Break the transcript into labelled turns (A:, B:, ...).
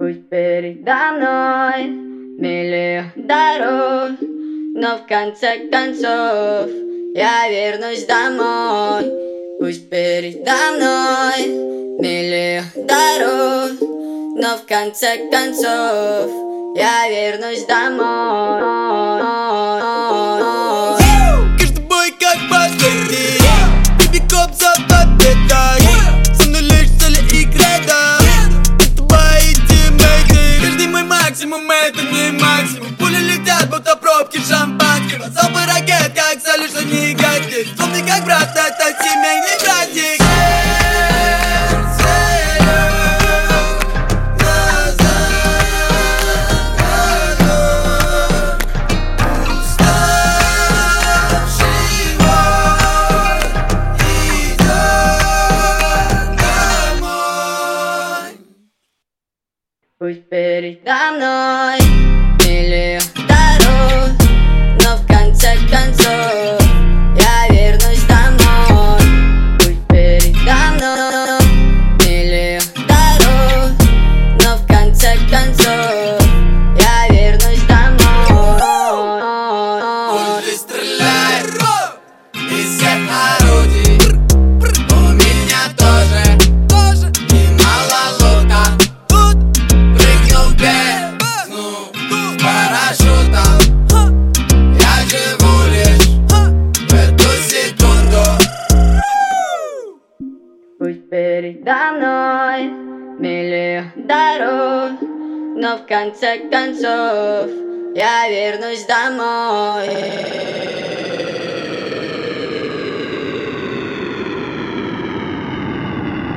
A: Пусть передо мной миллион дорог, но в конце концов я вернусь домой. Пусть передо мной миллион дорог, но в конце концов я вернусь домой.
B: Каждый бой как последний, тебе коп за победой. Со мной лишь цель и кредо, это твои тиммейты. Каждый мой максимум, это не максимум. Пули летят, будто пробки шампанского. Залпы ракет, как солишь, что негатив. Вспомни, как брат, это семейный братик.
A: Пусть передо мной миллион дорог, но в конце концов я вернусь домой. Пусть передо мной миллион дорог, но в конце концов я вернусь домой.
B: Пусть стреляет из всех орудий, у меня тоже немало лута. Прыгну в бездну с парашютом, я живу лишь в эту секунду.
A: Пусть передо мной миллион дорог, но в конце концов я вернусь домой.